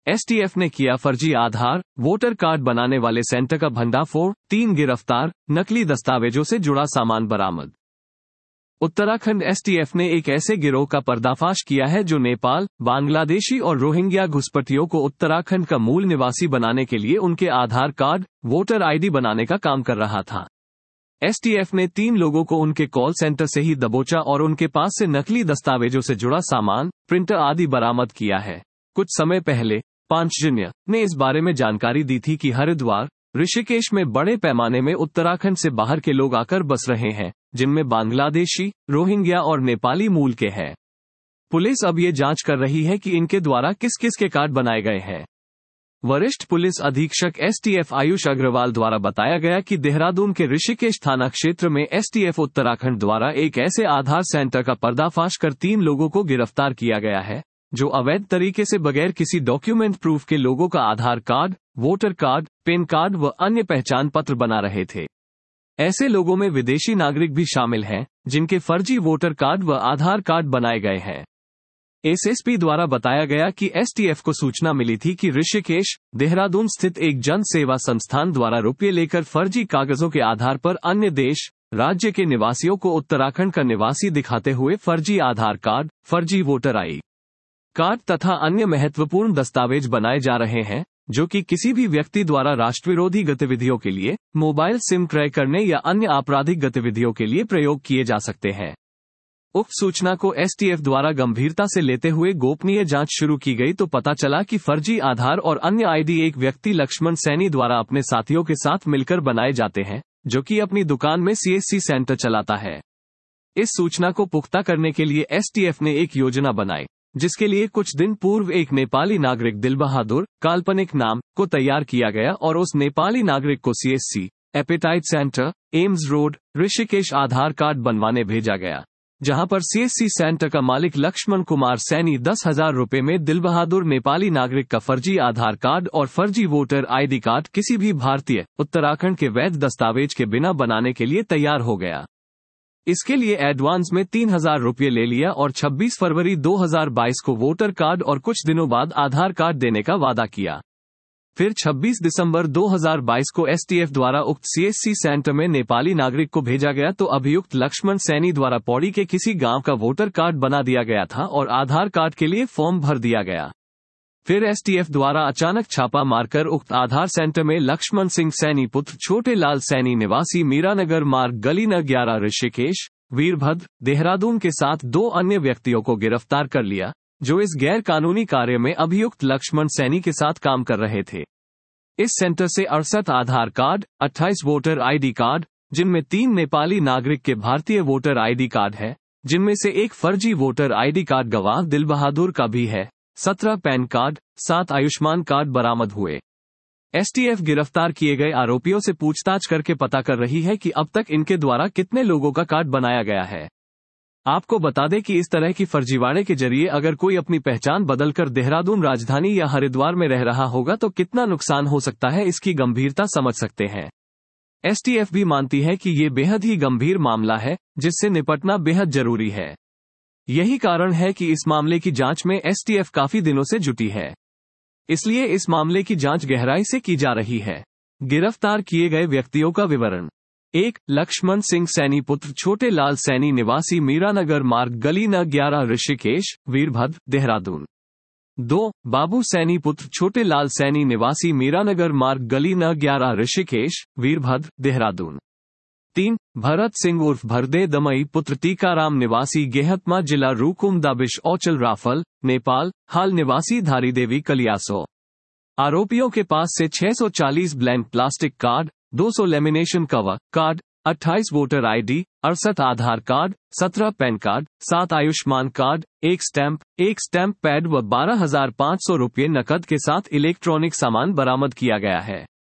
STF ने किया फर्जी आधार वोटर कार्ड बनाने वाले सेंटर का भंडाफोड़, 3 गिरफ्तार, नकली दस्तावेजों से जुड़ा सामान बरामद। उत्तराखंड एसटीएफ ने एक ऐसे गिरोह का पर्दाफाश किया है जो नेपाल, बांग्लादेशी और रोहिंग्या घुसपैठियों को उत्तराखंड का मूल निवासी बनाने के लिए उनके आधार कार्ड, वोटर आईडी बनाने का काम कर रहा था। एसटीएफ ने 3 लोगों को उनके कॉल सेंटर से ही दबोचा और उनके पास से नकली दस्तावेजों से जुड़ा सामान, प्रिंटर आदि बरामद किया है। कुछ समय पहले पांचजन्य ने इस बारे में जानकारी दी थी कि हरिद्वार, ऋषिकेश में बड़े पैमाने में उत्तराखंड से बाहर के लोग आकर बस रहे हैं, जिनमें बांग्लादेशी, रोहिंग्या और नेपाली मूल के हैं। पुलिस अब ये जांच कर रही है कि इनके द्वारा किस किस के कार्ड बनाए गए हैं। वरिष्ठ पुलिस अधीक्षक एसटीएफ आयुष अग्रवाल द्वारा बताया गया कि देहरादून के ऋषिकेश थाना क्षेत्र में एसटीएफ उत्तराखंड द्वारा एक ऐसे आधार सेंटर का पर्दाफाश कर 3 लोगों को गिरफ्तार किया गया है, जो अवैध तरीके से बगैर किसी डॉक्यूमेंट प्रूफ के लोगों का Aadhaar card, voter card, PAN card व अन्य पहचान पत्र बना रहे थे। ऐसे लोगों में विदेशी नागरिक भी शामिल हैं, जिनके फर्जी वोटर कार्ड व आधार कार्ड बनाए गए हैं। एसएसपी द्वारा बताया गया कि एसटीएफ को सूचना मिली थी कि ऋषिकेश, देहरादून स्थित एक जन सेवा संस्थान द्वारा रुपये लेकर फर्जी कागजों के आधार पर अन्य देश, राज्य के निवासियों को उत्तराखंड का निवासी दिखाते हुए फर्जी आधार कार्ड, फर्जी वोटर आई कार्ड तथा अन्य महत्वपूर्ण दस्तावेज बनाए जा रहे हैं, जो कि किसी भी व्यक्ति द्वारा राष्ट्रविरोधी गतिविधियों के लिए, मोबाइल सिम क्रय करने या अन्य आपराधिक गतिविधियों के लिए प्रयोग किए जा सकते हैं। उक्त सूचना को एसटीएफ द्वारा गंभीरता से लेते हुए गोपनीय जांच शुरू की गई तो पता चला कि फर्जी आधार और अन्य आईडी एक व्यक्ति लक्ष्मण सैनी द्वारा अपने साथियों के साथ मिलकर बनाए जाते हैं, जो कि अपनी दुकान में सीएससी सेंटर चलाता है। इस सूचना को पुख्ता करने के लिए एसटीएफ ने एक योजना बनाई, जिसके लिए कुछ दिन पूर्व एक नेपाली नागरिक दिलबहादुर, काल्पनिक नाम, को तैयार किया गया और उस नेपाली नागरिक को सीएससी, एपेटाइट centre, AIIMS road, Rishikesh Aadhaar card बनवाने भेजा गया, जहां पर सीएससी सेंटर का मालिक लक्ष्मण कुमार सैनी 10,000 रुपए में दिलबहादुर नेपाली नागरिक का फर्जी आधार कार्ड और फर्जी वोटर आईडी कार्ड किसी भी भारतीय, उत्तराखंड के वैध दस्तावेज के बिना बनाने के लिए तैयार हो गया। इसके लिए एडवांस में 3,000 रुपये ले लिया और 26 फरवरी 2022 को वोटर कार्ड और कुछ दिनों बाद आधार कार्ड देने का वादा किया। फिर 26 दिसंबर 2022 को एसटीएफ द्वारा उक्त सीएससी सेंटर में नेपाली नागरिक को भेजा गया तो अभियुक्त लक्ष्मण सैनी द्वारा पौड़ी के किसी गांव का वोटर कार्ड बना दिया गया था और आधार कार्ड के लिए फॉर्म भर दिया गया। फिर एसटीएफ द्वारा अचानक छापा मारकर उक्त आधार सेंटर में लक्ष्मण सिंह सैनी पुत्र छोटे लाल सैनी निवासी मीरानगर मार्ग गली न 11 ऋषिकेश, वीरभद्र, देहरादून के साथ 2 अन्य व्यक्तियों को गिरफ्तार कर लिया, जो इस गैर कानूनी कार्य में अभियुक्त लक्ष्मण सैनी के साथ काम कर रहे थे। इस सेंटर से 68 Aadhaar card, 28 voter ID card, जिनमें 3 नेपाली नागरिक के भारतीय वोटर आईडी कार्ड है, जिनमें से एक फर्जी वोटर आईडी कार्ड गवाह दिलबहादुर का भी है, 17 पैन कार्ड, 7 आयुष्मान कार्ड बरामद हुए। एसटीएफ गिरफ्तार किए गए आरोपियों से पूछताछ करके पता कर रही है कि अब तक इनके द्वारा कितने लोगों का कार्ड बनाया गया है। आपको बता दें कि इस तरह की फर्जीवाड़े के जरिए अगर कोई अपनी पहचान बदलकर देहरादून राजधानी या हरिद्वार में रह रहा होगा तो कितना नुकसान हो सकता है, इसकी गंभीरता समझ सकते हैं। एसटीएफ भी मानती है कि ये बेहद ही गंभीर मामला है, जिससे निपटना बेहद जरूरी है। यही कारण है कि इस मामले की जांच में एसटीएफ काफी दिनों से जुटी है। इसलिए इस मामले की जांच गहराई से की जा रही है। गिरफ्तार किए गए व्यक्तियों का विवरण: 1. लक्ष्मण सिंह सैनी पुत्र छोटे लाल सैनी निवासी मीरानगर मार्ग गली न 11 ऋषिकेश, वीरभद्र, देहरादून। 2. बाबू सैनी पुत्र छोटे लाल सैनी निवासी मीरानगर मार्ग गली न 11 ऋषिकेश, वीरभद्र, देहरादून। 3. भरत सिंह उर्फ भरदे दमई पुत्र टीकाराम निवासी गेहतमा जिला रूकुम दाबिश औचल राफल, नेपाल, हाल निवासी धारी देवी कलियासो। आरोपियों के पास से 640 blank plastic card, 200 lamination cover card, 28 voter ID, 68 Aadhaar card, 17 PAN card, 7 Ayushman card, एक स्टैंप पैड व 12,500 रुपये नकद के साथ इलेक्ट्रॉनिक सामान बरामद किया गया है।